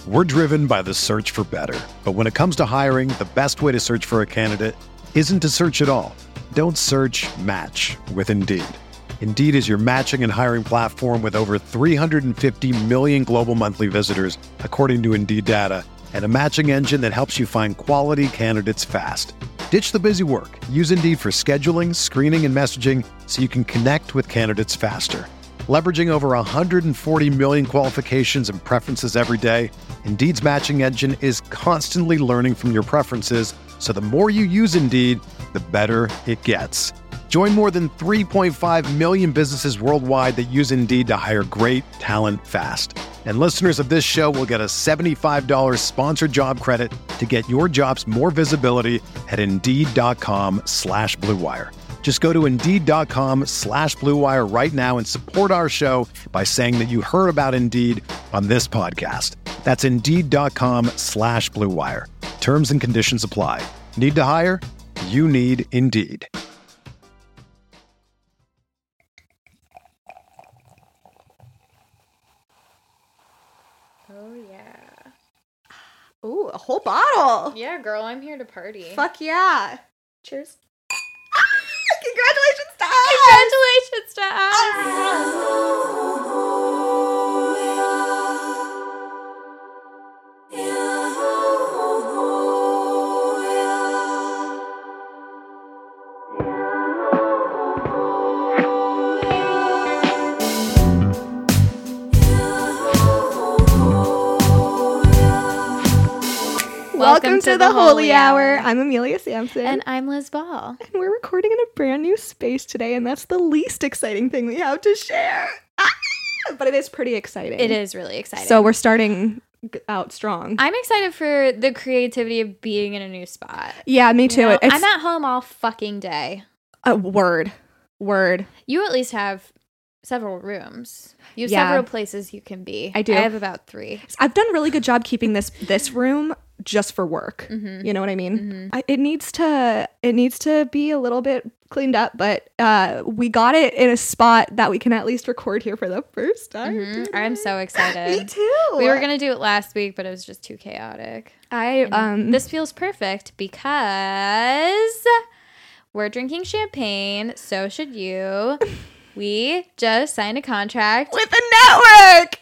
We're driven by the search for better. But when it comes to hiring, the best way to search for a candidate isn't to search at all. Don't search, match with Indeed. Indeed is your matching and hiring platform with over 350 million global monthly visitors, according to Indeed data, and a matching engine that helps you find quality candidates fast. Ditch the busy work. Use Indeed for scheduling, screening, and messaging so you can connect with candidates faster. Leveraging over 140 million qualifications and preferences every day, Indeed's matching engine is constantly learning from your preferences, so the more you use Indeed, the better it gets. Join more than 3.5 million businesses worldwide that use Indeed to hire great talent fast. And listeners of this show will get a $75 sponsored job credit to get your jobs more visibility at Indeed.com/Blue Wire. Just go to Indeed.com/Blue Wire right now and support our show by saying that you heard about Indeed on this podcast. That's Indeed.com/Blue Wire. Terms and conditions apply. Need to hire? You need Indeed. Oh, yeah. Ooh, a whole bottle. Yeah, girl, I'm here to party. Fuck yeah. Cheers. Congratulations to us. Congratulations to us. Welcome to the Holy Hour. I'm Amelia Sampson. And I'm Liz Ball. And we're recording in a brand new space today, and that's the least exciting thing we have to share. But it is pretty exciting. It is really exciting. So we're starting out strong. I'm excited for the creativity of being in a new spot. Yeah, me too. You know, I'm at home all fucking day. Word. You at least have several rooms. You have Yeah. several places you can be. I do. I have about 3. I've done a really good job keeping this room just for work. Mm-hmm. You know what I mean? Mm-hmm. It needs to be a little bit cleaned up, but we got it in a spot that we can at least record here for the first time. Mm-hmm. I'm so excited. Me too. We were gonna do it last week, but it was just too chaotic. This feels perfect because we're drinking champagne. So should you. We just signed a contract with a network.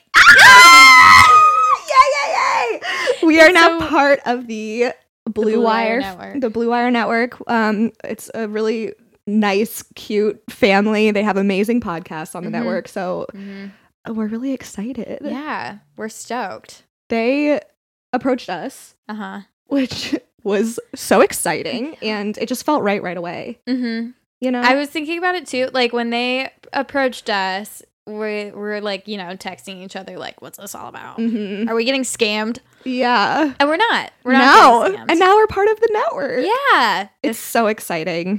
Yay! We are now part of the Blue Wire Network. The Blue Wire Network. It's a really nice, cute family. They have amazing podcasts on the network, so we're really excited. Yeah, we're stoked. They approached us, which was so exciting, and it just felt right away. Mm-hmm. You know, I was thinking about it too. Like when they approached us, we're like, you know, texting each other like, "What's this all about? Mm-hmm. Are we getting scammed?" Yeah, and we're not. We're not getting scammed. And now we're part of the network. Yeah, it's so exciting.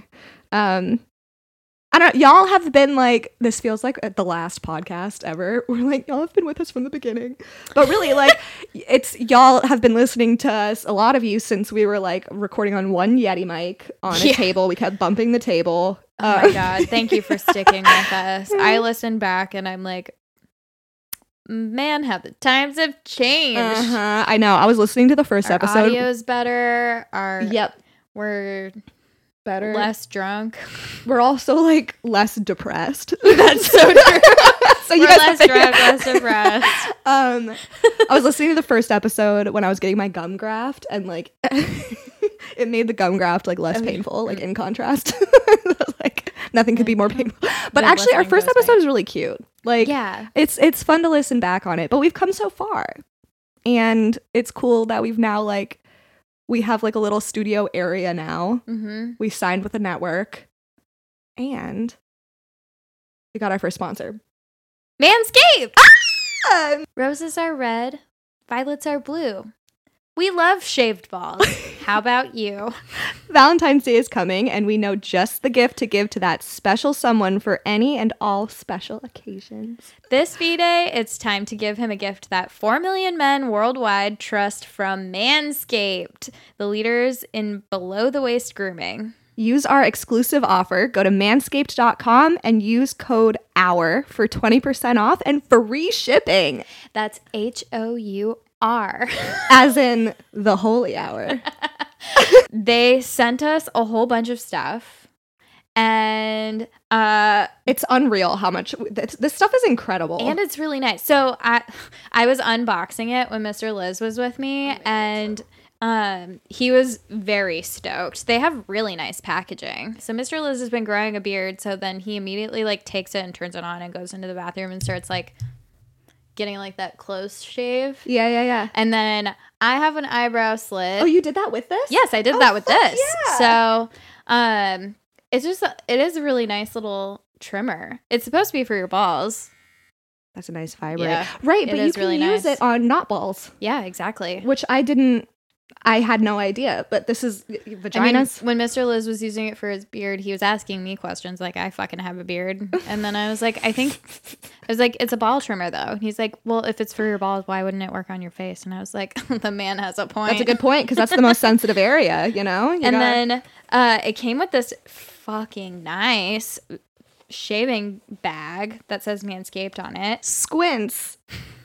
I don't. Y'all have been like, this feels like the last podcast ever. We're like, y'all have been with us from the beginning, but really, like, y'all have been listening to us. A lot of you since we were like recording on one Yeti mic on a table. We kept bumping the table. Oh my god! Thank you for sticking with us. I listened back and I'm like, man, how the times have changed. I know. I was listening to the first episode. Audio's better. We're better, less drunk. We're also like less depressed. That's so true. So we're you guys less drunk, less depressed. I was listening to the first episode when I was getting my gum graft, and like it made the gum graft like less painful, like in contrast. Like nothing could be more painful. But actually our first episode is really cute. Like, yeah, it's fun to listen back on it, but we've come so far, and it's cool that we've now like we have like a little studio area now. We signed with a network, and we got our first sponsor, Manscaped. Roses are red, violets are blue. We love shaved balls. How about you? Valentine's Day is coming, and we know just the gift to give to that special someone for any and all special occasions. This V-Day, it's time to give him a gift that 4 million men worldwide trust from Manscaped, the leaders in below-the-waist grooming. Use our exclusive offer. Go to manscaped.com and use code HOUR for 20% off and free shipping. That's HOUR. are. As in the holy hour. They sent us a whole bunch of stuff. And it's unreal how much this stuff is incredible. And it's really nice. So I was unboxing it when Mr. Liz was with me, and he was very stoked. They have really nice packaging. So Mr. Liz has been growing a beard, so then he immediately like takes it and turns it on and goes into the bathroom and starts like getting like that close shave. Yeah. And then I have an eyebrow slit. Oh, you did that with this? Yes, I did that with this. Yeah. So it is a really nice little trimmer. It's supposed to be for your balls. That's a nice fiber. Yeah, right, but you can really use it on not balls. Yeah, exactly. Which I had no idea, but this is vaginas. When Mr. Liz was using it for his beard, he was asking me questions like, I fucking have a beard. And then I was like, it's a ball trimmer though. And he's like, well, if it's for your balls, why wouldn't it work on your face? And I was like, the man has a point. That's a good point, because that's the most sensitive area, you know? Then it came with this fucking nice shaving bag that says Manscaped on it. Squints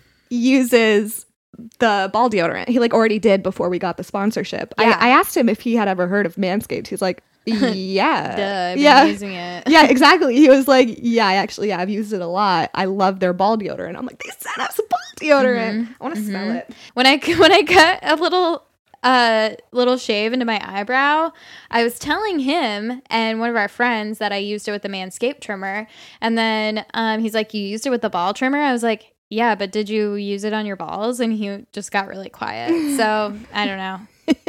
uses the ball deodorant. He like already did before we got the sponsorship. Yeah. I asked him if he had ever heard of Manscaped. He's like, yeah. Duh, I've been using it. Yeah, exactly. He was like, yeah, I've used it a lot. I love their ball deodorant. I'm like, they sent us a ball deodorant. I want to smell it. When I cut a little shave into my eyebrow, I was telling him and one of our friends that I used it with the Manscaped trimmer, and then he's like, you used it with the ball trimmer? I was like, yeah, but did you use it on your balls? And he just got really quiet. So I don't know.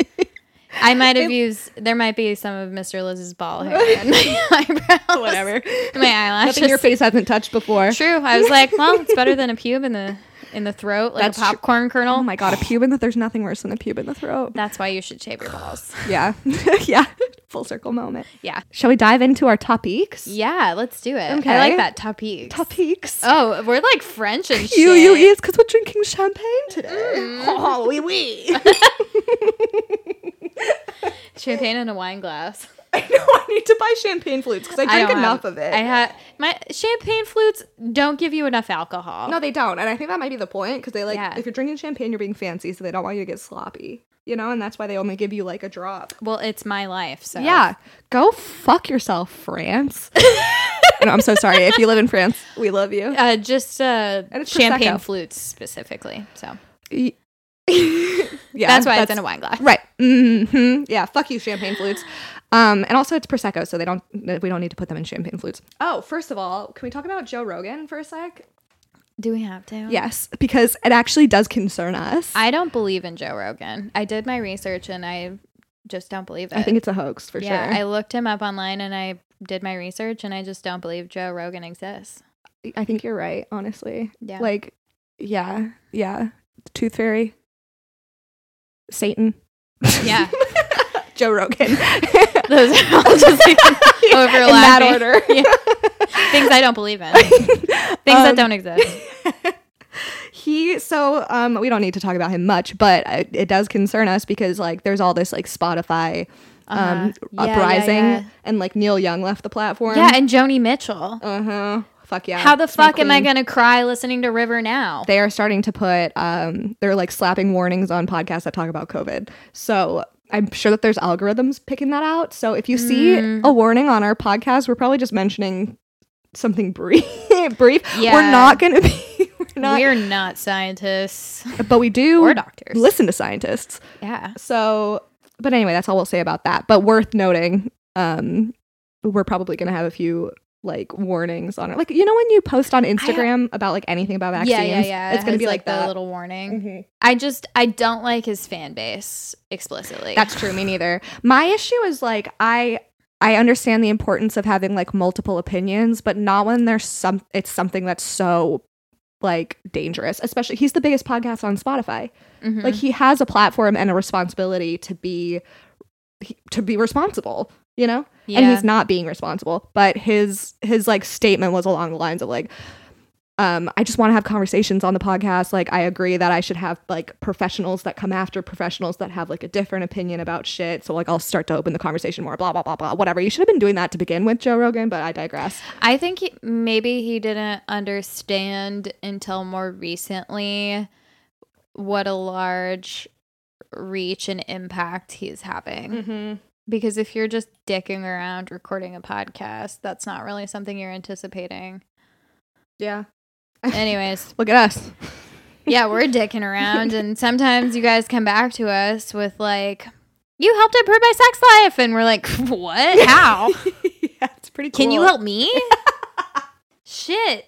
I might have there might be some of Mr. Liz's ball hair in my eyebrows. Whatever. My eyelashes. Nothing your face hasn't touched before. True. I was like, well, it's better than a pube in the throat, like a popcorn kernel. Oh my God, a pube there's nothing worse than a pube in the throat. That's why you should shave your balls. Yeah. Yeah. Full circle moment. Yeah. Shall we dive into our topics? Yeah, let's do it. Okay. I like that. Topics. Topics. Oh, we're like French and shit. It's because we're drinking champagne today. Oh, oui. Champagne in a wine glass. I know I need to buy champagne flutes because I drink enough of it. My champagne flutes don't give you enough alcohol. No, they don't. And I think that might be the point, because they if you're drinking champagne, you're being fancy, so they don't want you to get sloppy. You know, and that's why they only give you like a drop. Well, it's my life, so. Yeah. Go fuck yourself, France. No, I'm so sorry. If you live in France, we love you. Just champagne Prosecco. flutes specifically, so. Yeah, that's why it's in a wine glass. Right. Mm-hmm. Yeah, fuck you, champagne flutes. And also it's Prosecco, so we don't need to put them in champagne flutes. Oh, first of all, can we talk about Joe Rogan for a sec? Do we have to? Yes, because it actually does concern us. I don't believe in Joe Rogan. I did my research and I just don't believe it. I think it's a hoax for sure. I looked him up online and I did my research and I just don't believe Joe Rogan exists. I think you're right, honestly. Yeah. Like, yeah. The Tooth Fairy. Satan. Yeah. Joe Rogan. Those are all just like overlapping. In that order. Yeah. Things I don't believe in. Things that don't exist. We don't need to talk about him much, but it does concern us because like there's all this like Spotify uprising and like Neil Young left the platform. Yeah, and Joni Mitchell. Fuck yeah. How the fuck am I gonna cry listening to River now? They are starting to put they're like slapping warnings on podcasts that talk about COVID. So I'm sure that there's algorithms picking that out. So if you see a warning on our podcast, we're probably just mentioning something brief. Yeah. We're not gonna be we're not scientists. But we do or doctors. Listen to scientists. Yeah. So but anyway, that's all we'll say about that. But worth noting, we're probably gonna have a few like warnings on it, like you know when you post on Instagram about like anything about vaccines, it's gonna be like the that little warning. I don't like his fan base explicitly. That's true, me neither. My issue is like I understand the importance of having like multiple opinions, but not when it's something that's so like dangerous. Especially he's the biggest podcast on Spotify. Like he has a platform and a responsibility to be responsible, you know? Yeah. And he's not being responsible. But his like statement was along the lines of like, I just want to have conversations on the podcast. Like I agree that I should have like professionals that come after professionals that have like a different opinion about shit. So like I'll start to open the conversation more, blah, blah, blah, blah, whatever. You should have been doing that to begin with, Joe Rogan, but I digress. I think maybe he didn't understand until more recently what a large reach and impact he's having. Mm-hmm. Because if you're just dicking around recording a podcast, that's not really something you're anticipating. Yeah. Anyways. Look at us. Yeah, we're dicking around. And sometimes you guys come back to us with like, you helped improve my sex life. And we're like, what? How? Yeah, it's pretty cool. Can you help me? Shit.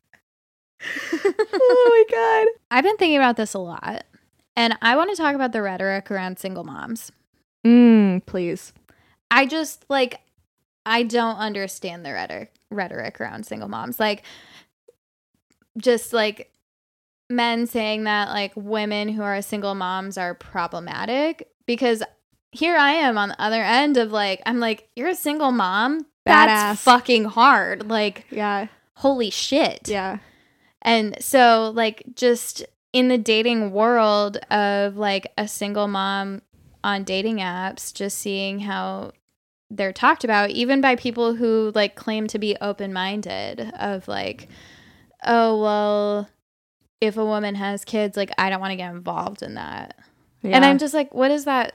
Oh my God. I've been thinking about this a lot. And I want to talk about the rhetoric around single moms. Please. I just like, I don't understand the rhetoric around single moms. Like, just like men saying that like women who are single moms are problematic, because here I am on the other end of like, I'm like, you're a single mom? That's Badass. fucking hard. Like, Yeah. holy shit. Yeah. And so like just in the dating world of like a single mom on dating apps, just seeing how they're talked about, even by people who like claim to be open-minded, of like, oh, well, if a woman has kids, like I don't want to get involved in that. Yeah. And I'm just like, what is that?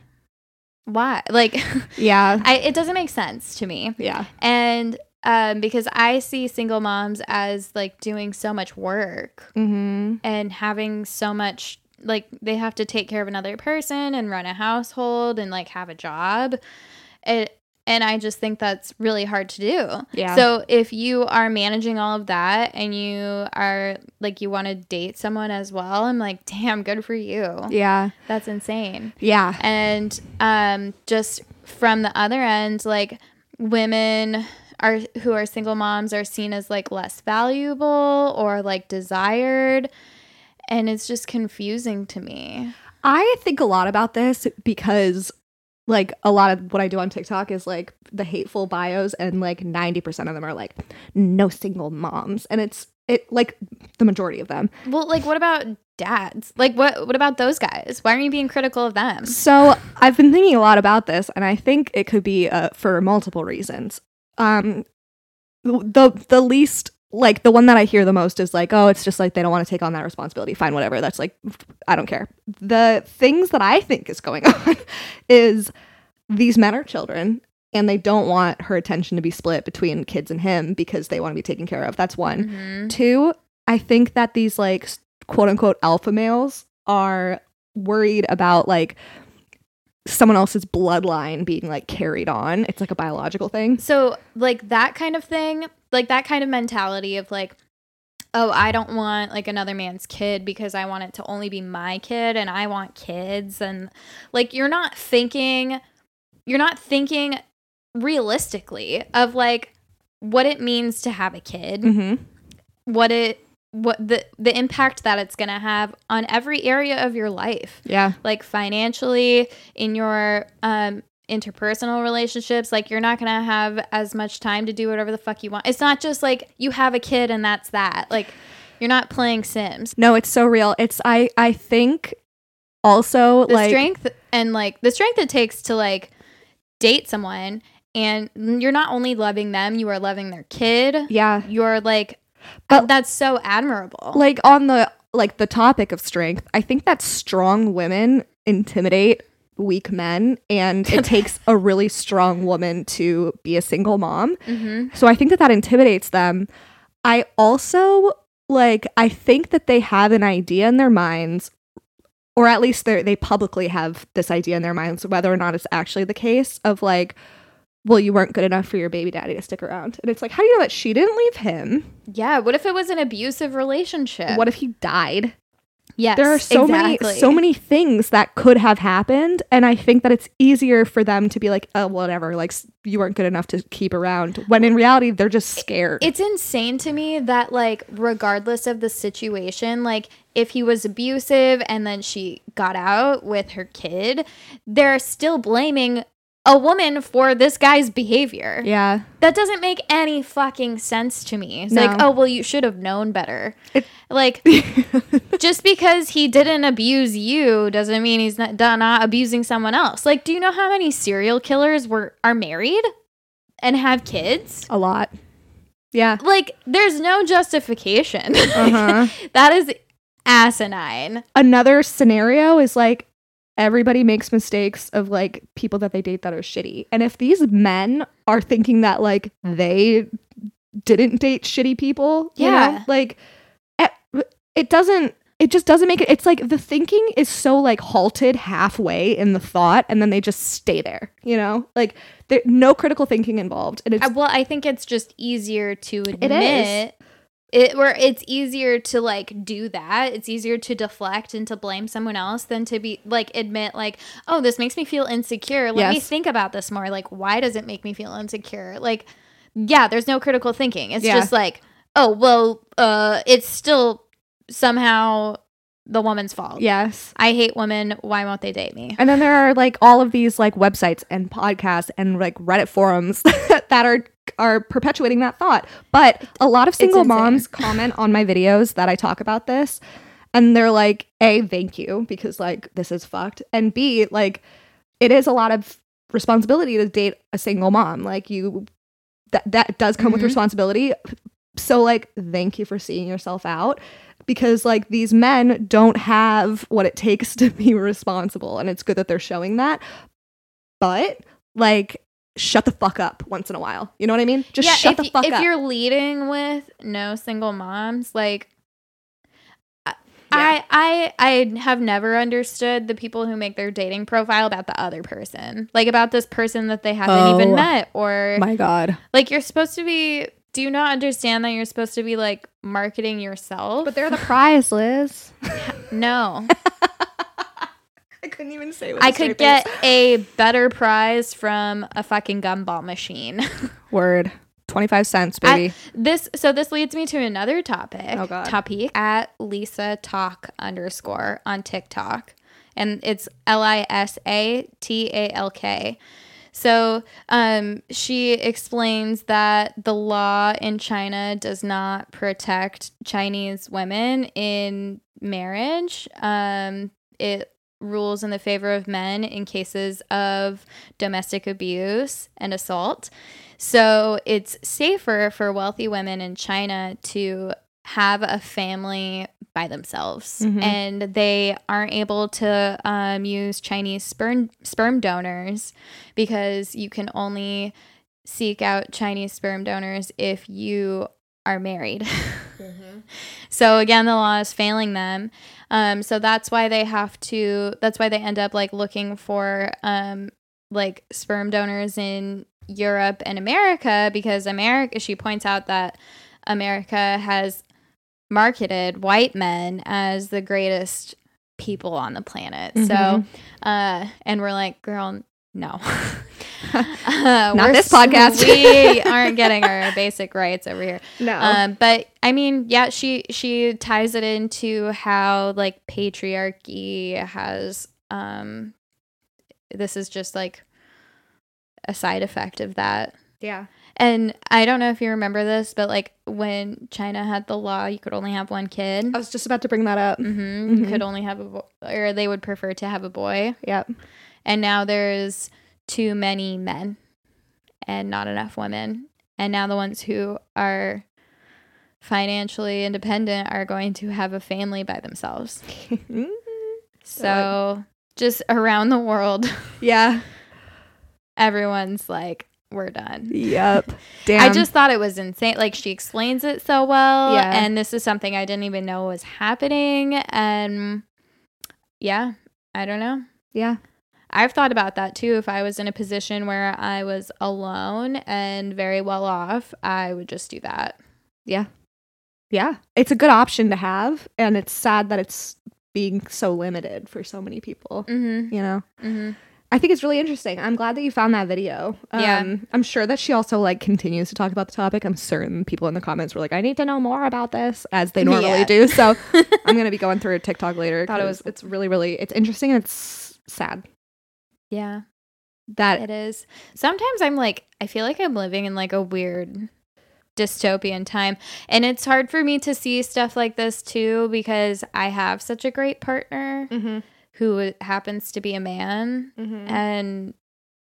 Why? Like, yeah. It doesn't make sense to me. Yeah. And because I see single moms as like doing so much work and having so much, like they have to take care of another person and run a household and like have a job. And I just think that's really hard to do. Yeah. So if you are managing all of that and you are like, you want to date someone as well, I'm like, damn, good for you. Yeah. That's insane. Yeah. And just from the other end, like women who are single moms are seen as like less valuable or like desired. And it's just confusing to me. I think a lot about this because like a lot of what I do on TikTok is like the hateful bios, and like 90% of them are like no single moms, and it's like the majority of them. Well, like what about dads? Like what about those guys? Why aren't you being critical of them? So I've been thinking a lot about this, and I think it could be for multiple reasons. The least, like the one that I hear the most is like, oh, it's just like they don't want to take on that responsibility. Fine, whatever. That's like, I don't care. The things that I think is going on is these men are children and they don't want her attention to be split between kids and him because they want to be taken care of. That's one. Mm-hmm. Two, I think that these like quote unquote alpha males are worried about like someone else's bloodline being like carried on. It's like a biological thing. So like that kind of thing, like that kind of mentality of like, oh, I don't want like another man's kid because I want it to only be my kid and I want kids. And like, you're not thinking realistically of like what it means to have a kid, what the impact that it's going to have on every area of your life. Yeah. Like financially, in your interpersonal relationships, like you're not going to have as much time to do whatever the fuck you want. It's not just like you have a kid and that's that. Like you're not playing Sims. No, it's so real. It's I think also the like strength and like the strength it takes to like date someone, and you're not only loving them, you are loving their kid. Yeah. You're like, but that's so admirable. Like on the topic of strength, I think that strong women intimidate weak men, and it takes a really strong woman to be a single mom. So I think that intimidates them. I also I think that they have an idea in their minds, or at least they publicly have this idea in their minds, whether or not it's actually the case, of like, well, you weren't good enough for your baby daddy to stick around. And it's like, how do you know that she didn't leave him? Yeah. What if it was an abusive relationship? What if he died? Yes, there are so many things that could have happened, and I think that it's easier for them to be like, oh, whatever, like you weren't good enough to keep around, when in reality they're just scared. It's insane to me that like regardless of the situation, like if he was abusive and then she got out with her kid, they're still blaming a woman for this guy's behavior. Yeah. That doesn't make any fucking sense to me. It's like, oh, well, you should have known better. Like, just because he didn't abuse you doesn't mean he's not abusing someone else. Like, do you know how many serial killers are married and have kids? A lot. Yeah. Like, there's no justification. That is asinine. Another scenario is like everybody makes mistakes of like people that they date that are shitty. And if these men are thinking that like they didn't date shitty people, you know, like it just doesn't make it. It's like the thinking is so like halted halfway in the thought, and then they just stay there, you know, like there's no critical thinking involved. And it's well, I think it's just easier to admit it's easier to like do that. It's easier to deflect and to blame someone else than to be like admit like, oh, this makes me feel insecure. Let me think about this more. Like, why does it make me feel insecure? Like, yeah, there's no critical thinking. It's just like, oh, well, it's still somehow the woman's fault. Yes. I hate women. Why won't they date me? And then there are like all of these like websites and podcasts and like Reddit forums that are perpetuating that thought. But a lot of single moms comment on my videos that I talk about this, and they're like, A, thank you, because like this is fucked, and B, like it is a lot of responsibility to date a single mom. Like that does come with responsibility. So like thank you for seeing yourself out, because like these men don't have what it takes to be responsible, and it's good that they're showing that. But like shut the fuck up once in a while. You know what I mean? Just shut the fuck up. If you're leading with no single moms, like I have never understood the people who make their dating profile about the other person, like about this person that they haven't even met, or my God, like you're supposed to be. Do you not understand that you're supposed to be like marketing yourself? But they're the prize, Liz. No. I couldn't even say what I could get a better prize from a fucking gumball machine. Word. 25 cents, baby. This leads me to another topic. Oh, God. Topic at Lisa Talk _ on TikTok. And it's LISATALK. So she explains that the law in China does not protect Chinese women in marriage. It rules in the favor of men in cases of domestic abuse and assault. So it's safer for wealthy women in China to have a family by themselves, and they aren't able to use Chinese sperm donors, because you can only seek out Chinese sperm donors if you are married. So again, the law is failing them. So that's why they end up like looking for like sperm donors in Europe and America, because she points out that America has marketed white men as the greatest people on the planet. So and we're like, girl, no. Not this podcast. We aren't getting our basic rights over here. No. But I mean, yeah, she ties it into how like patriarchy has this is just like a side effect of that. Yeah. And I don't know if you remember this, but like when China had the law, you could only have one kid. I was just about to bring that up. You could only have a boy, or they would prefer to have a boy. Yep. And now there's too many men and not enough women. And now the ones who are financially independent are going to have a family by themselves. So just around the world. Yeah. Everyone's like, we're done. Yep. Damn. I just thought it was insane. Like, she explains it so well. Yeah. And this is something I didn't even know was happening. And yeah, I don't know. Yeah. I've thought about that too. If I was in a position where I was alone and very well off, I would just do that. Yeah. Yeah. It's a good option to have. And it's sad that it's being so limited for so many people. You know? I think it's really interesting. I'm glad that you found that video. Yeah. I'm sure that she also like continues to talk about the topic. I'm certain people in the comments were like, I need to know more about this, as they normally do. So I'm going to be going through TikTok later. It's really, really, it's interesting and it's sad. Yeah. That it is. Sometimes I'm like, I feel like I'm living in like a weird dystopian time. And it's hard for me to see stuff like this too, because I have such a great partner who happens to be a man, and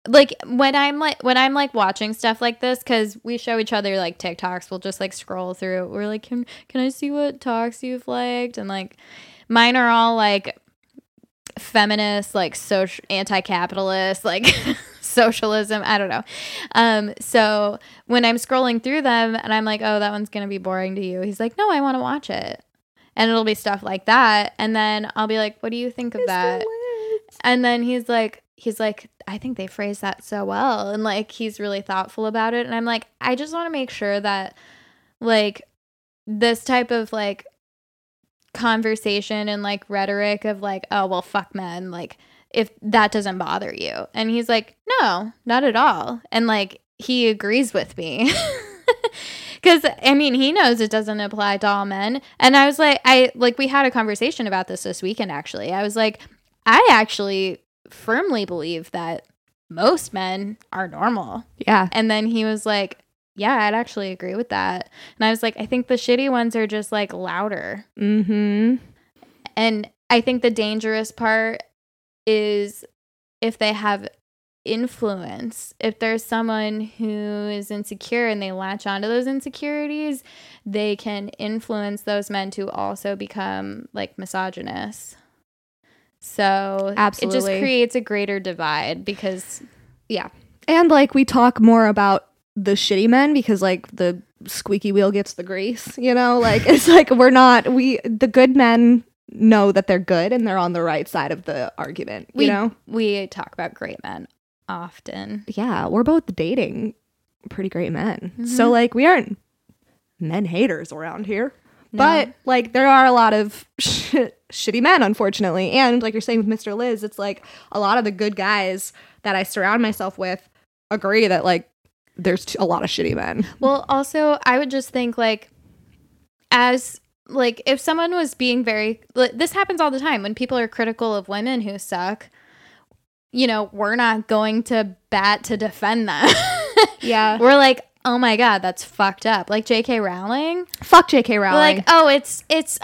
like when I'm watching stuff like this, because we show each other like TikToks, we'll just like scroll through. We're like, can I see what talks you've liked? And like mine are all like feminist, like social, anti-capitalist, like socialism. I don't know. So when I'm scrolling through them and I'm like, oh, that one's gonna be boring to you, he's like, no, I want to watch it. And it'll be stuff like that. And then I'll be like, what do you think of that? And then he's like, I think they phrased that so well. And like, he's really thoughtful about it. And I'm like, I just want to make sure that like this type of like conversation and like rhetoric of like, oh, well, fuck men, like if that doesn't bother you. And he's like, no, not at all. And like, he agrees with me. Because, I mean, he knows it doesn't apply to all men. And I was like, we had a conversation about this weekend, actually. I was like, I actually firmly believe that most men are normal. Yeah. And then he was like, yeah, I'd actually agree with that. And I was like, I think the shitty ones are just like louder. Mm-hmm. And I think the dangerous part is if they have influence. If there's someone who is insecure and they latch onto those insecurities, they can influence those men to also become like misogynists. So absolutely, it just creates a greater divide because, yeah. And like we talk more about the shitty men because like the squeaky wheel gets the grease, you know, like it's like the good men know that they're good and they're on the right side of the argument, you know? We talk about great men often. Yeah, we're both dating pretty great men. Mm-hmm. So like we aren't men haters around here. No. But like there are a lot of shitty men, unfortunately. And like you're saying with Mr. Liz, it's like a lot of the good guys that I surround myself with agree that like there's a lot of shitty men. Well, also I would just think like as like if someone was being very, this happens all the time when people are critical of women who suck, you know, we're not going to bat to defend them. Yeah. We're like, oh my God, that's fucked up. Like J.K. Rowling. Fuck J.K. Rowling. We're like, oh, it's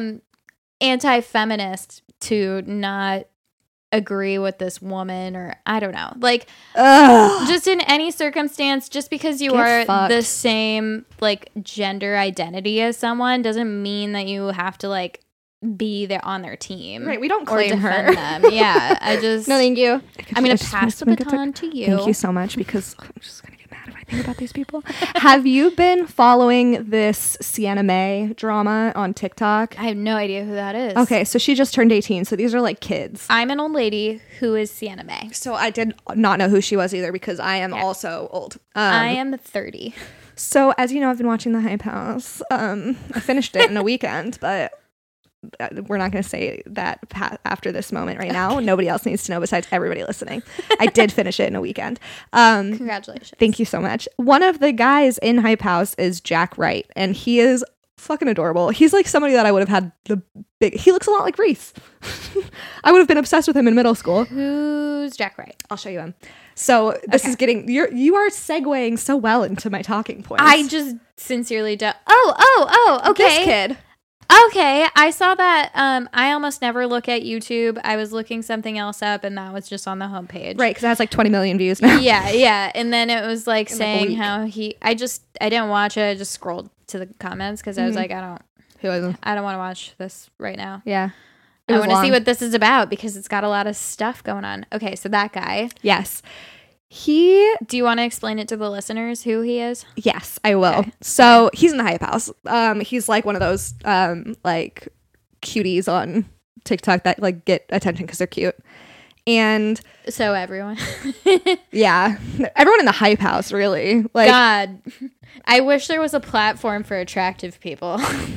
anti-feminist to not agree with this woman, or I don't know. Like, just in any circumstance, just because you are the same like gender identity as someone doesn't mean that you have to like be there on their team. Right, we don't claim her. Them. Yeah, I just no, thank you. I'm gonna pass the baton to you. Thank you so much, because I'm just gonna get mad if I think about these people. Have you been following this Sienna May drama on TikTok? I have no idea who that is. Okay, so she just turned 18, so these are like kids. I'm an old lady. Who is Sienna May? So I did not know who she was either, because I am also old. I am 30. So as you know, I've been watching The Hype House. I finished it in a weekend, but we're not going to say that after this moment right now. Nobody else needs to know besides everybody listening. I did finish it in a weekend. Congratulations. Thank you so much. One of the guys in Hype House is Jack Wright, and he is fucking adorable. He's like somebody that I would have had he looks a lot like Reese. I would have been obsessed with him in middle school. Who's Jack Wright? I'll show you him. So this is getting, you are segueing so well into my talking points. I just sincerely don't. Oh, okay. This kid. Okay, I saw that. I almost never look at YouTube. I was looking something else up, and that was just on the homepage. Right, because it has like 20 million views now. Yeah. And then it was like in saying how I didn't watch it. I just scrolled to the comments because I was like, I don't want to watch this right now. Yeah. I want to see what this is about because it's got a lot of stuff going on. Okay, so that guy. Yes. Do you want to explain it to the listeners who he is? Yes, I will. Okay. So he's in the Hype House. He's like one of those like cuties on TikTok that like get attention because they're cute. And so everyone. Yeah. Everyone in the Hype House, really. Like, God. I wish there was a platform for attractive people.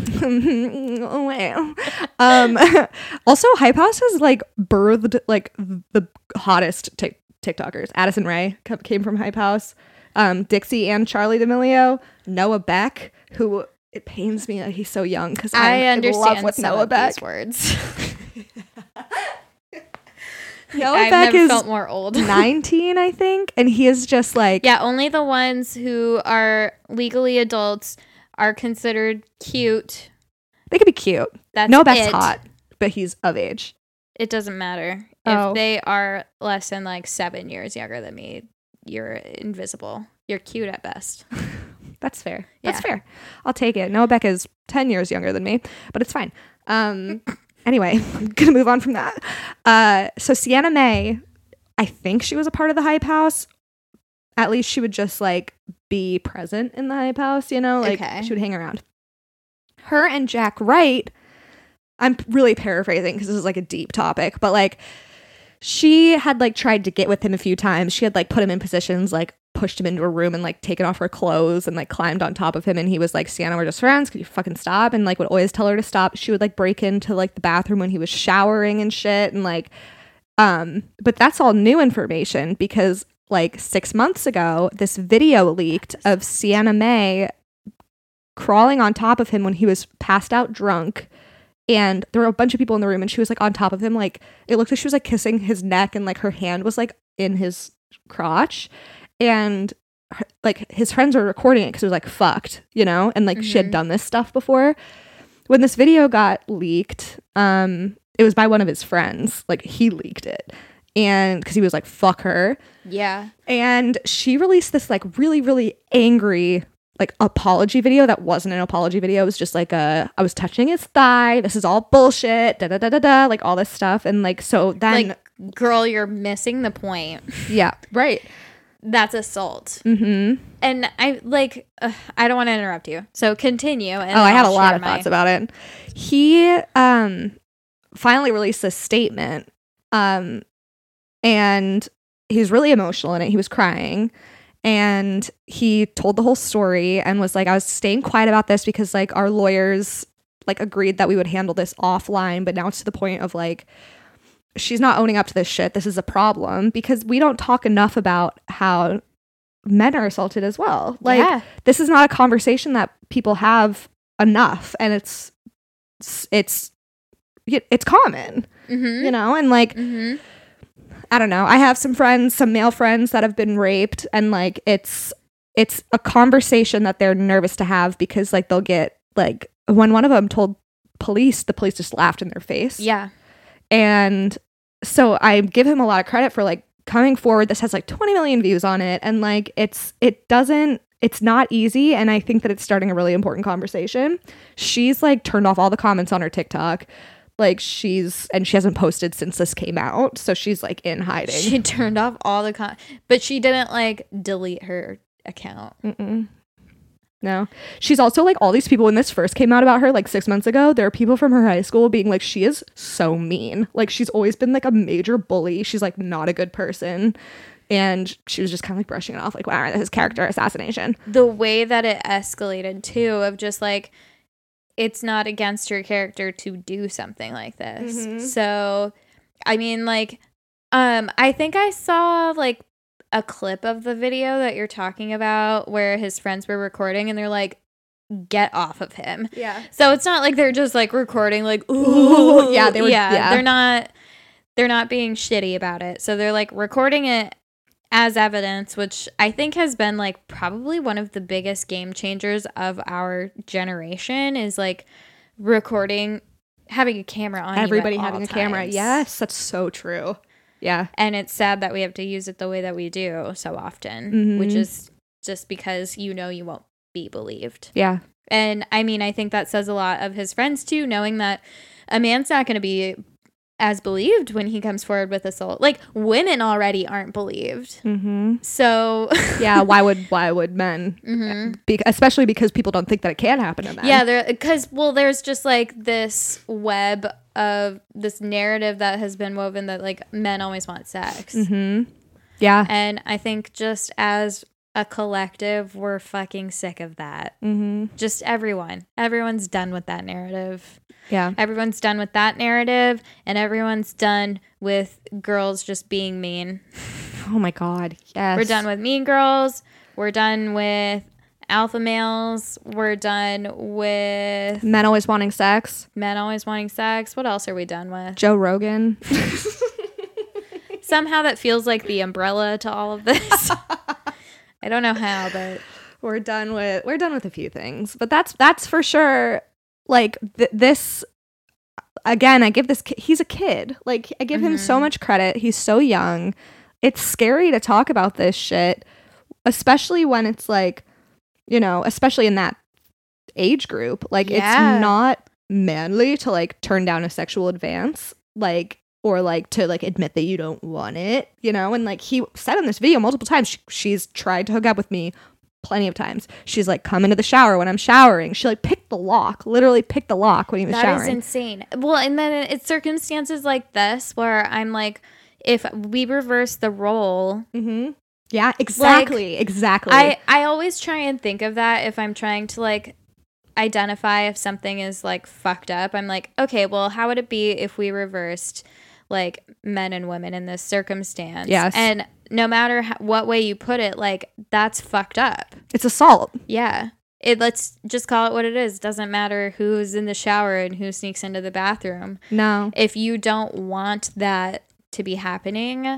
Also, Hype House has like birthed like the hottest TikTokers. Addison Rae came from Hype House. Dixie and Charlie D'Amelio. Noah Beck, who it pains me that he's so young because I understand in love with Noah Beck. These words. Noah Beck is felt more old. 19, I think, and he is just like only the ones who are legally adults are considered cute. They could be cute. Noah Beck's hot, but he's of age. It doesn't matter. If they are less than like 7 years younger than me, you're invisible. You're cute at best. That's fair. That's fair. I'll take it. Noah Beck is 10 years younger than me, but it's fine. Anyway, I'm going to move on from that. So Sienna May, I think she was a part of the Hype House. At least she would just like be present in the Hype House, you know, like she would hang around. Her and Jack Wright, I'm really paraphrasing because this is like a deep topic, but like she had like tried to get with him a few times. She had like put him in positions, like pushed him into a room and like taken off her clothes and like climbed on top of him, and he was like, Sienna, we're just friends, could you fucking stop? And like would always tell her to stop. She would like break into like the bathroom when he was showering and shit, and like but that's all new information because like 6 months ago this video leaked of Sienna May crawling on top of him when he was passed out drunk, and there were a bunch of people in the room, and she was like on top of him, like it looked like she was like kissing his neck, and like her hand was like in his crotch, and like his friends were recording it because it was like fucked, you know, and like she had done this stuff before. When this video got leaked, it was by one of his friends, like he leaked it, and because he was like fuck her, and she released this like really angry like apology video that wasn't an apology video. It was just like I was touching his thigh, this is all bullshit, da da da da da, like all this stuff. And like so then like, girl, you're missing the point. Yeah, right. That's assault. And I like I don't want to interrupt you, so continue. And I had a lot of thoughts about it. He finally released this statement, and he was really emotional in it. He was crying, and he told the whole story and was like, I was staying quiet about this because like our lawyers like agreed that we would handle this offline, but now it's to the point of like she's not owning up to this shit. This is a problem because we don't talk enough about how men are assaulted as well. Like this is not a conversation that people have enough, and it's common, you know, and like I don't know. I have some friends, some male friends that have been raped, and like it's a conversation that they're nervous to have because like they'll get like when one of them told police, the police just laughed in their face. Yeah. And so I give him a lot of credit for like coming forward. This has like 20 million views on it, and like it's not easy, and I think that it's starting a really important conversation. She's like turned off all the comments on her TikTok. Like she hasn't posted since this came out, so she's like in hiding. She turned off all the but she didn't like delete her account. No, she's also like all these people when this first came out about her like 6 months ago, there are people from her high school being like, she is so mean, like she's always been like a major bully, she's like not a good person, and she was just kind of like brushing it off like, wow, this is character assassination. The way that it escalated too, of just like, it's not against your character to do something like this. So I mean like I think I saw like a clip of the video that you're talking about where his friends were recording, and they're like, get off of him. Yeah. So it's not like they're just like recording like, ooh. Yeah, they were, they're not being shitty about it. So they're like recording it as evidence, which I think has been like probably one of the biggest game changers of our generation, is like recording, having a camera on everybody you at having all a camera. times. Yes, that's so true. Yeah. And it's sad that we have to use it the way that we do so often, which is just because you won't be believed. Yeah. And I mean, I think that says a lot of his friends too, knowing that a man's not going to be as believed when he comes forward with assault. Like women already aren't believed. So yeah, why would men? Especially because people don't think that it can happen to men. Yeah, there's just like this web of this narrative that has been woven that like men always want sex. Yeah. And I think just as a collective, we're fucking sick of that. Just everyone's done with that narrative. Yeah. Everyone's done with that narrative, and everyone's done with girls just being mean. Oh my God. Yes. We're done with mean girls. We're done with alpha males. We're done with men always wanting sex. What else are we done with? Joe Rogan. Somehow that feels like the umbrella to all of this. I don't know how, but we're done with a few things. But that's for sure. Like this, again, I give this he's a kid. Like, I give him so much credit. He's so young. It's scary to talk about this shit, especially when it's like, you know, especially in that age group. Like, it's not manly to like turn down a sexual advance, like, or like to like admit that you don't want it, you know. And like he said in this video multiple times, she's tried to hook up with me plenty of times. She's like, come into the shower when I'm showering. She like picked the lock, literally picked the lock when he was showering. That is insane. Well, and then it's circumstances like this where I'm like, if we reverse the role. Yeah, exactly. Like, exactly. I always try and think of that if I'm trying to like identify if something is like fucked up. I'm like, okay, well, how would it be if we reversed like men and women in this circumstance? Yes. And no matter what way you put it, like, that's fucked up. It's assault. Yeah. Let's just call it what it is. Doesn't matter who's in the shower and who sneaks into the bathroom. No. If you don't want that to be happening,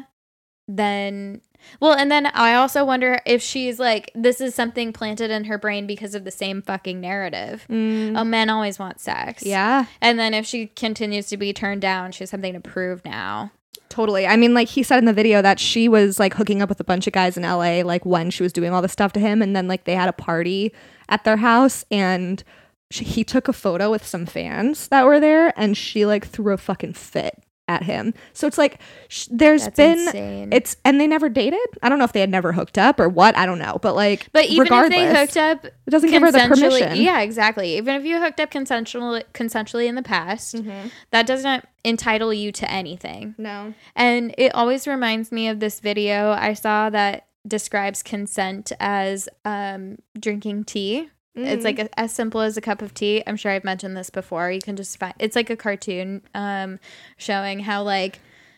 then... Well, and then I also wonder if she's like, this is something planted in her brain because of the same fucking narrative. Oh, men always want sex. Yeah. And then if she continues to be turned down, she has something to prove now. Totally. I mean, like he said in the video that she was like hooking up with a bunch of guys in LA, like when she was doing all this stuff to him. And then like they had a party at their house and he took a photo with some fans that were there and she like threw a fucking fit at him. So it's like there's That's been insane. It's and they never dated. I don't know if they had never hooked up or what. I don't know. But like, but even if they hooked up, it doesn't give her the permission. Yeah, exactly. Even if you hooked up consensually in the past, that doesn't entitle you to anything. No. And it always reminds me of this video I saw that describes consent as drinking tea. It's like as simple as a cup of tea. I'm sure I've mentioned this before. You can just find it's like a cartoon showing how like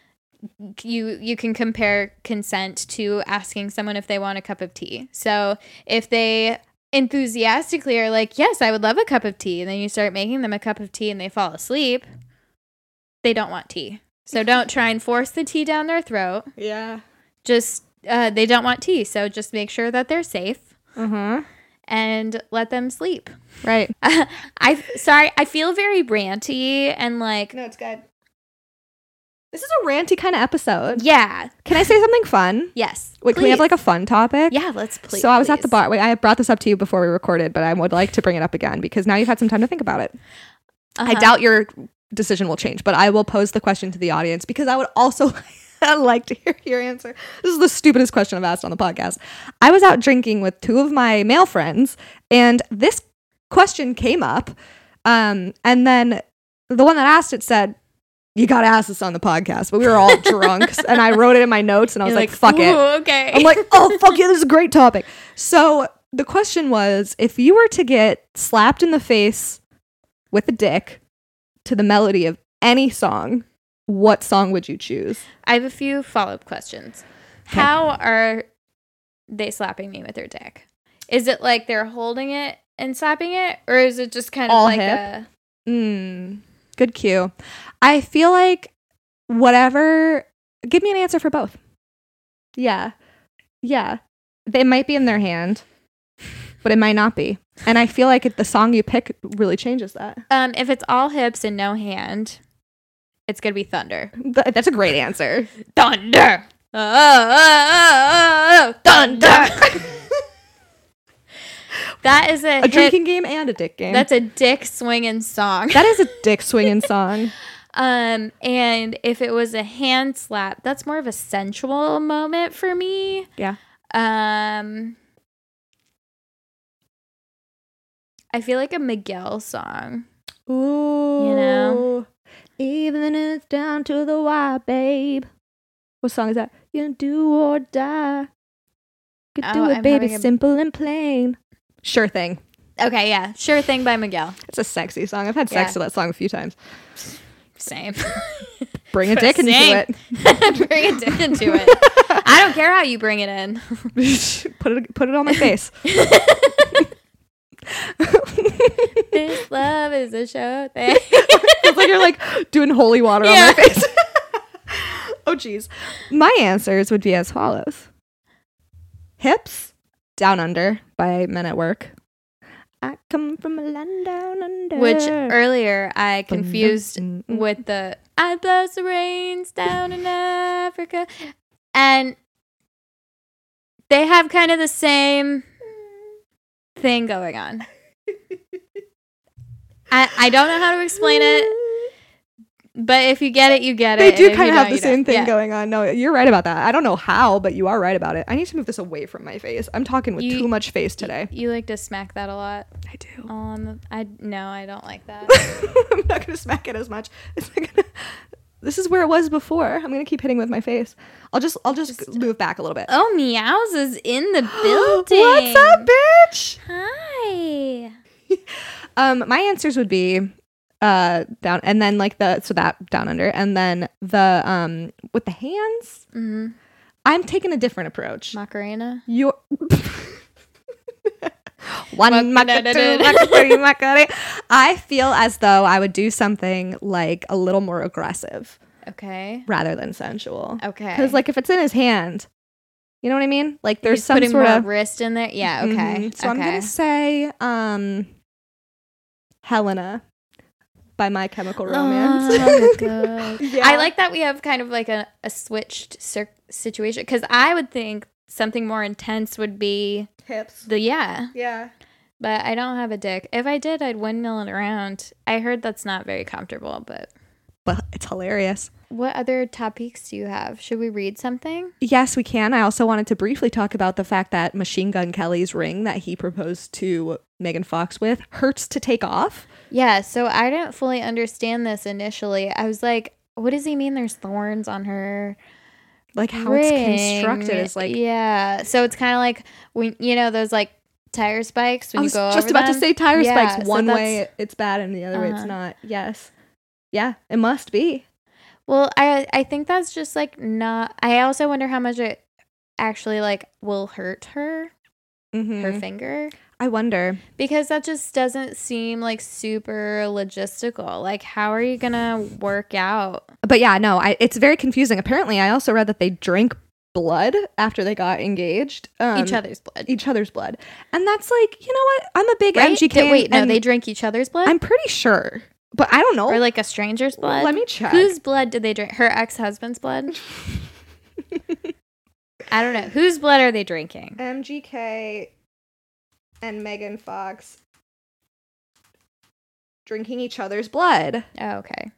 you can compare consent to asking someone if they want a cup of tea. So if they enthusiastically are like, yes, I would love a cup of tea, and then you start making them a cup of tea and they fall asleep, they don't want tea. So don't try and force the tea down their throat. Yeah. Just they don't want tea. So just make sure that they're safe. And let them sleep. Right. I feel very ranty and like... No, it's good. This is a ranty kind of episode. Yeah. Can I say something fun? Yes. Wait, can we have like a fun topic? Yeah, let's please. So I was at the bar. Wait, I brought this up to you before we recorded, but I would like to bring it up again because now you've had some time to think about it. I doubt your decision will change, but I will pose the question to the audience because I would also... I'd like to hear your answer. This is the stupidest question I've asked on the podcast. I was out drinking with two of my male friends, and this question came up. And then the one that asked it said, you got to ask this on the podcast. But we were all drunk, and I wrote it in my notes, and I was like, fuck it. Okay. I'm like, oh, fuck yeah, this is a great topic. So the question was, if you were to get slapped in the face with a dick to the melody of any song, what song would you choose? I have a few follow-up questions. Okay. How are they slapping me with their dick? Is it like they're holding it and slapping it? Or is it just kind of all like hip? Good cue. I feel like whatever... Give me an answer for both. Yeah. Yeah. They might be in their hand, but it might not be. And I feel like the song you pick really changes that. If it's all hips and no hand... It's going to be Thunder. That's a great answer. Thunder. Thunder. That is a drinking game and a dick game. That's a dick swinging song. That is a dick swinging song. And if it was a hand slap, that's more of a sensual moment for me. Yeah. I feel like a Miguel song. Ooh. You know? Even if it's down to the wire, babe. What song is that? You do or die. Could do it, baby, simple and plain. Sure Thing. Okay, yeah. Sure Thing by Miguel. It's a sexy song. I've had sex to that song a few times. Same. Bring a dick into it. Bring a dick into it. I don't care how you bring it in. Put it on my face. This love is a show thing. It's like you're like doing holy water on my face. Oh geez. My answers would be as follows. Hips, Down Under by Men at Work. I come from a land down under. Which earlier I confused with the I bless the rains down in Africa. And they have kind of the same thing going on. I don't know how to explain it. But if you get it, you get it. They do kind of have the same thing going on. No, you're right about that. I don't know how, but you are right about it. I need to move this away from my face. I'm talking with too much face today. You like to smack that a lot. I do. No, I don't like that. I'm not going to smack it as much. This is where it was before. I'm going to keep hitting with my face. I'll just move back a little bit. Oh, Meows is in the building. What's up, bitch? Hi. My answers would be down, and then like that down under, and then the with the hands. Mm-hmm. I'm taking a different approach. Macarena. You're one maca, two maca, three maca. I feel as though I would do something like a little more aggressive, okay, rather than sensual. Okay, because like if it's in his hand, you know what I mean. Like there's some putting sort more of wrist in there. Yeah. Okay. Mm-hmm. So I'm gonna say Helena by My Chemical Romance. Oh, good. Yeah. I like that we have kind of like a switched situation, because I would think something more intense would be hips. Yeah. But I don't have a dick. If I did, I'd windmill it around. I heard that's not very comfortable, but it's hilarious. What other topics do you have? Should we read something? Yes, we can. I also wanted to briefly talk about the fact that Machine Gun Kelly's ring that he proposed to Megan Fox with hurts to take off. Yeah, so I didn't fully understand this initially. I was like, what does he mean there's thorns on her like how ring? It's constructed is like, yeah, so it's kind of like when those like tire spikes when you go over them. I was just about to say tire spikes. So one way it's bad and the other way it's not. Yes. Yeah, it must be. Well, I think that's just like not. I also wonder how much it actually like will hurt her, her finger. I wonder, because that just doesn't seem like super logistical. Like, how are you gonna work out? But yeah, no, it's very confusing. Apparently, I also read that they drank blood after they got engaged. Each other's blood, and that's like, you know what? I'm a big MGK. No, they drink each other's blood. I'm pretty sure. But I don't know. Or like a stranger's blood? Let me check. Whose blood did they drink? Her ex-husband's blood? I don't know. Whose blood are they drinking? MGK and Megan Fox drinking each other's blood. Oh, okay.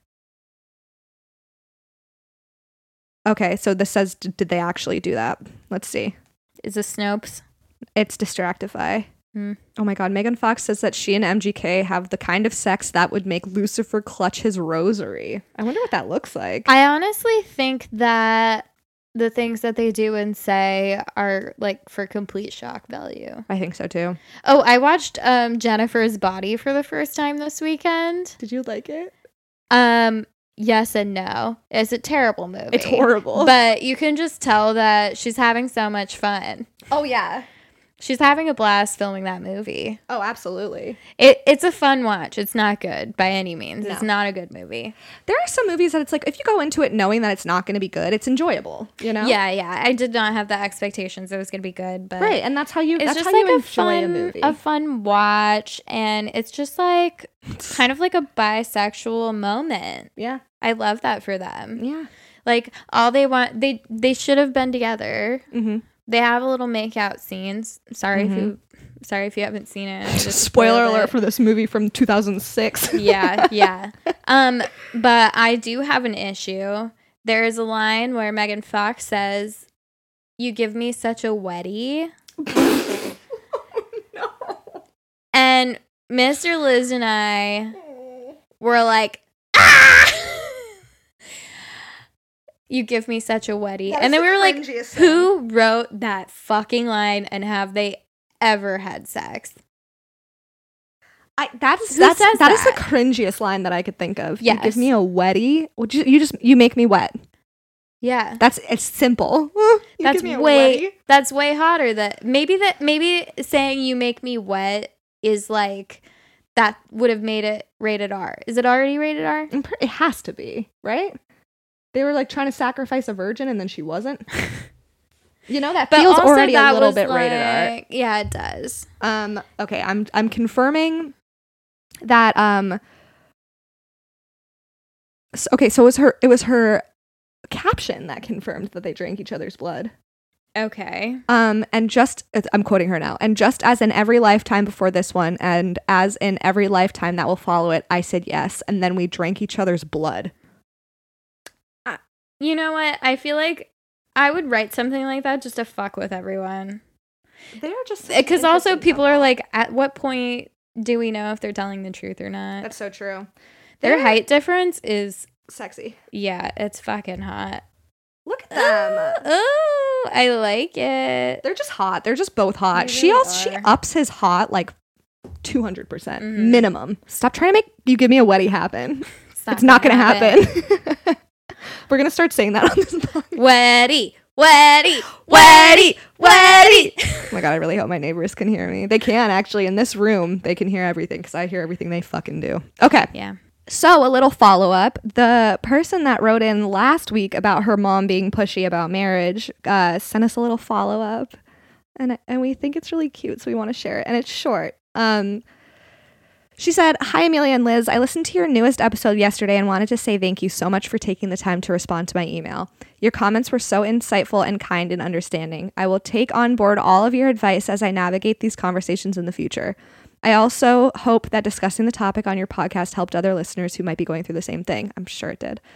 Okay, so this says, did they actually do that? Let's see. Is this Snopes? It's Distractify. Oh my god, Megan Fox says that she and MGK have the kind of sex that would make Lucifer clutch his rosary. I wonder what that looks like. I honestly think that the things that they do and say are like for complete shock value. I think so too. Oh, I watched Jennifer's Body for the first time this weekend. Did you like it? Yes and no. It's a terrible movie. It's horrible. But you can just tell that she's having so much fun. Oh yeah. She's having a blast filming that movie. Oh, absolutely. It's a fun watch. It's not good by any means. No. It's not a good movie. There are some movies that it's like, if you go into it knowing that it's not going to be good, it's enjoyable, you know? Yeah. I did not have the expectations it was going to be good, but right, and that's how you. It's that's just how like you enjoy a movie. A fun watch, and it's just like kind of like a bisexual moment. Yeah, I love that for them. Yeah, like all they want, they should have been together. Mm-hmm. They have a little make-out scenes. Sorry if you haven't seen it. Spoiler alert for this movie from 2006. Yeah. But I do have an issue. There is a line where Megan Fox says, "You give me such a wetty." No. And Mr. Liz and I were like, ah! You give me such a wetty. And then we were like, who wrote that fucking line, and have they ever had sex? That is the cringiest line that I could think of. Yes. You give me a wetty. You make me wet. Yeah. It's simple. That's way hotter. Maybe saying you make me wet is like, that would have made it rated R. Is it already rated R? It has to be, right? They were like trying to sacrifice a virgin and then she wasn't. You know, that feels already a little bit like, rated R. Yeah, it does. Okay, I'm confirming that so it was her caption that confirmed that they drank each other's blood. Okay. And I'm quoting her now. And just as in every lifetime before this one, and as in every lifetime that will follow it, I said yes, and then we drank each other's blood. You know what? I feel like I would write something like that just to fuck with everyone. They're just because also people are like, at what point do we know if they're telling the truth or not? That's so true. Their height difference is sexy. Yeah, it's fucking hot. Look at them. Oh, I like it. They're just hot. They're just both hot. They really She ups his hot like 200% minimum. Stop trying to make you give me a Weddy happen. It's not gonna happen. We're gonna start saying that on this podcast. Weddy, Weddy, Weddy, Weddy. Oh my god, I really hope my neighbors can hear me. They can actually in this room. They can hear everything because I hear everything they fucking do. Okay. Yeah. So a little follow-up. The person that wrote in last week about her mom being pushy about marriage sent us a little follow-up. And we think it's really cute, so we want to share it. And it's short. She said, "Hi, Amelia and Liz. I listened to your newest episode yesterday and wanted to say thank you so much for taking the time to respond to my email. Your comments were so insightful and kind and understanding. I will take on board all of your advice as I navigate these conversations in the future. I also hope that discussing the topic on your podcast helped other listeners who might be going through the same thing." I'm sure it did.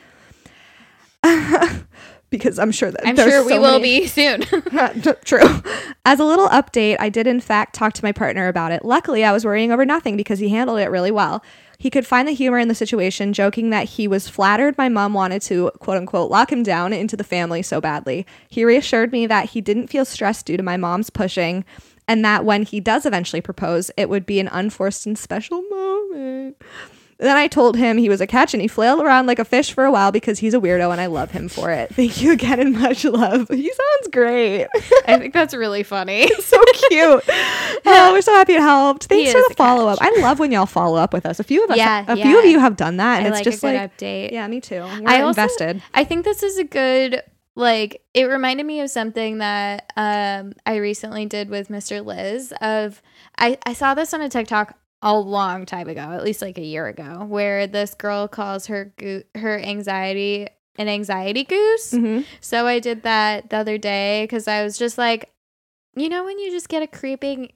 Because I'm sure we will be soon. True. As a little update, I did in fact talk to my partner about it. Luckily, I was worrying over nothing because he handled it really well. He could find the humor in the situation, joking that he was flattered my mom wanted to, quote unquote, lock him down into the family so badly. He reassured me that he didn't feel stressed due to my mom's pushing, and that when he does eventually propose, it would be an unforced and special moment. Then I told him he was a catch, and he flailed around like a fish for a while because he's a weirdo, and I love him for it. Thank you again and much love. He sounds great. I think that's really funny. So cute. Oh, we're so happy it helped. Thanks for the follow-up. I love when y'all follow up with us. A few of you have done that, and it's just a good update. Yeah, me too. We're invested. I think this is a good... Like, it reminded me of something that I recently did with Mr. Liz. I saw this on a TikTok a long time ago, at least like a year ago, where this girl calls her anxiety an anxiety goose. Mm-hmm. So I did that the other day because I was just like, you know, when you just get a creeping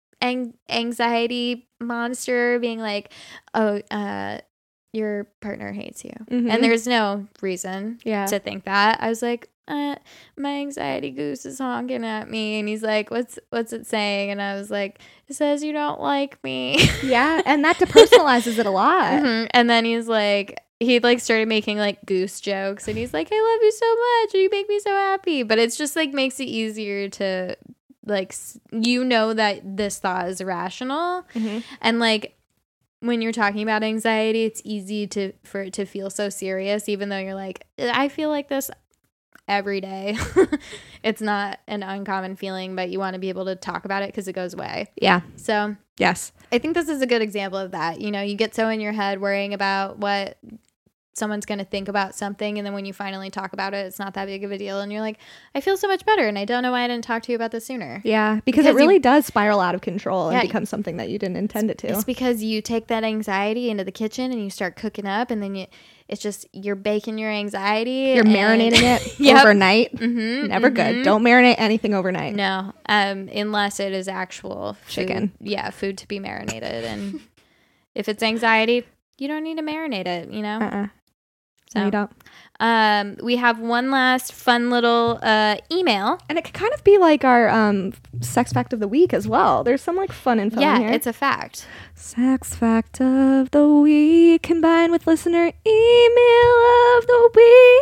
anxiety monster being like, oh, your partner hates you. Mm-hmm. And there's no reason to think that. I was like, my anxiety goose is honking at me. And he's like, what's it saying? And I was like, it says you don't like me. Yeah, and that depersonalizes it a lot. Mm-hmm. And then he started making like goose jokes. And he's like, I love you so much. And you make me so happy. But it's just like makes it easier to like, you know that this thought is rational. Mm-hmm. And like, when you're talking about anxiety, it's easy for it to feel so serious, even though you're like, I feel like this every day. It's not an uncommon feeling, but you want to be able to talk about it because it goes away. Yeah. So, yes. I think this is a good example of that. You know, you get so in your head worrying about what someone's going to think about something, and then when you finally talk about it, it's not that big of a deal, and you're like, I feel so much better, and I don't know why I didn't talk to you about this sooner. Yeah, because it really does spiral out of control and become something that you didn't intend it to. It's because you take that anxiety into the kitchen and you start cooking up, and then you're baking your anxiety. You're marinating it overnight. Mm-hmm, never good. Don't marinate anything overnight. No, unless it is actual chicken. Yeah, food to be marinated, and if it's anxiety, you don't need to marinate it, you know? So, no, you don't. We have one last fun little email. And it could kind of be like our sex fact of the week as well. There's some like fun info in here. Yeah, it's a fact. Sex fact of the week combined with listener email of the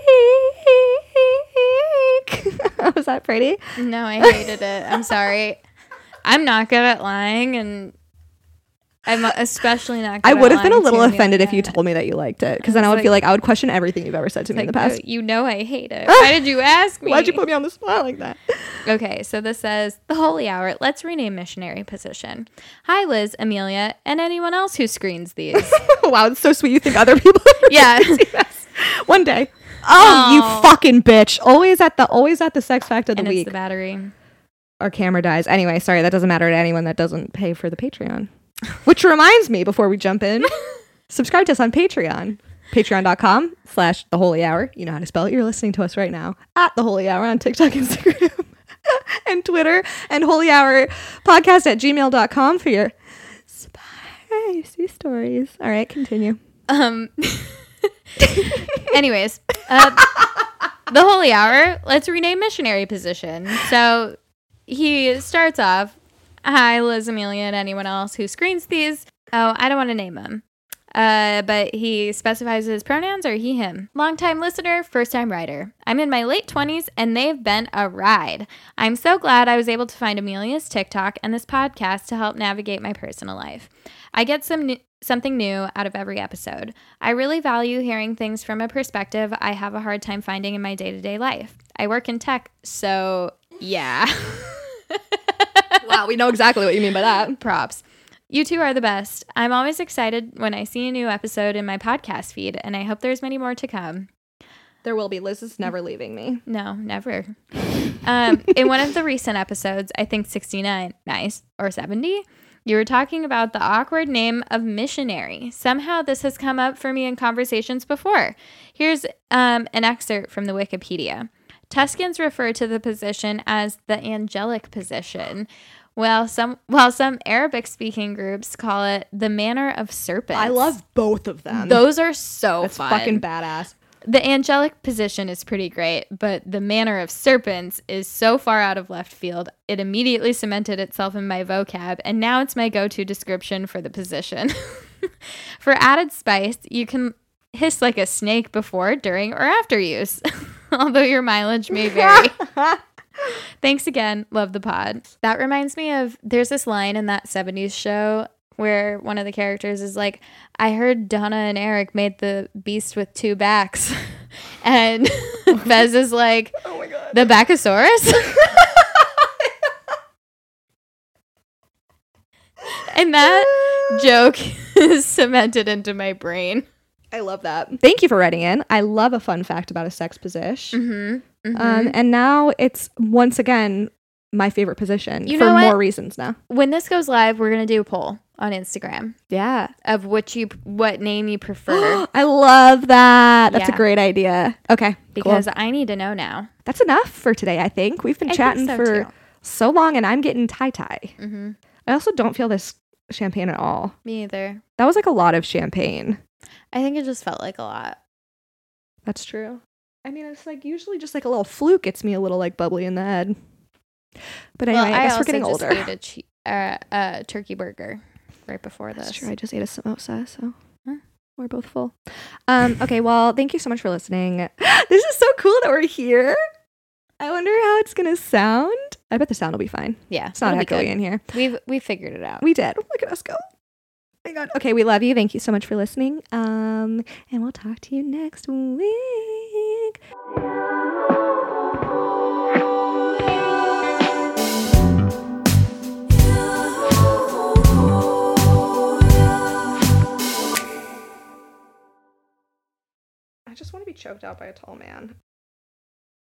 week. Was that pretty? No, I hated it. I'm sorry. I'm not good at lying, and I'm especially not good I would have been a little offended if you told me that you liked it, because then I would feel like I would question everything you've ever said to me in the past. You know I hate it. Why did you ask me? Why'd you put me on the spot like that? Okay, so this says, The Holy Hour. Let's rename missionary position. Hi, Liz, Amelia, and anyone else who screens these. Wow, it's so sweet. You think other people Yeah. One day. Oh, you fucking bitch. Always at the sex fact of the week. It's the battery. Our camera dies. Anyway, sorry, that doesn't matter to anyone that doesn't pay for the Patreon. Which reminds me, before we jump in, subscribe to us on Patreon. Patreon.com/The Holy Hour. You know how to spell it. You're listening to us right now at The Holy Hour on TikTok, Instagram, and Twitter. And Holy Hour Podcast at gmail.com for your spicy stories. All right, continue. Anyways, the Holy Hour. Let's rename missionary position. So he starts off, "Hi, Liz, Amelia, and anyone else who screens these." Oh, I don't want to name him. But he specifies his pronouns are he, him. Longtime listener, first time writer. I'm in my late 20s and they've been a ride. I'm so glad I was able to find Amelia's TikTok and this podcast to help navigate my personal life. I get something new out of every episode. I really value hearing things from a perspective I have a hard time finding in my day-to-day life. I work in tech, so yeah. Wow, we know exactly what you mean by that. Props. You two are the best. I'm always excited when I see a new episode in my podcast feed, and I hope there's many more to come. There will be. Liz is never leaving me. No, never. In one of the recent episodes, I think 69, nice, or 70, you were talking about the awkward name of missionary. Somehow this has come up for me in conversations before. Here's an excerpt from the Wikipedia. Tuscans refer to the position as the angelic position, while some Arabic-speaking groups call it the manner of serpents. I love both of them. Those are so That's fun. fucking badass. The angelic position is pretty great, but the manner of serpents is so far out of left field, it immediately cemented itself in my vocab, and now it's my go-to description for the position. For added spice, you can hiss like a snake before, during, or after use, although your mileage may vary. Thanks again. Love the pod. That reminds me of, there's this line in that 70s show where one of the characters is like, I heard Donna and Eric made the beast with two backs. And Fez is like, oh my God, the Bacchosaurus? And that joke is cemented into my brain. I love that. Thank you for writing in. I love a fun fact about a sex position. Mm-hmm. Mm-hmm. And now it's once again my favorite position you for know more reasons now. When this goes live, we're gonna do a poll on Instagram. Yeah, of what name you prefer. I love that. That's a great idea. Okay, because cool. I need to know now. That's enough for today. I think we've been chatting for so long, and I'm getting tie. Mm-hmm. I also don't feel this champagne at all. Me either. That was like a lot of champagne. I think it just felt like a lot. That's true. I mean, it's like usually just like a little fluke gets me a little like bubbly in the head. But anyway, I guess we're getting older. I ate a turkey burger right before this. That's true. I just ate a samosa, so we're both full. Okay, well, thank you so much for listening. This is so cool that we're here. I wonder how it's gonna sound. I bet the sound will be fine. Yeah, it's not echoey in here. We figured it out. We did. Look at us go. Oh my God. Okay, we love you. Thank you so much for listening. And we'll talk to you next week. I just want to be choked out by a tall man.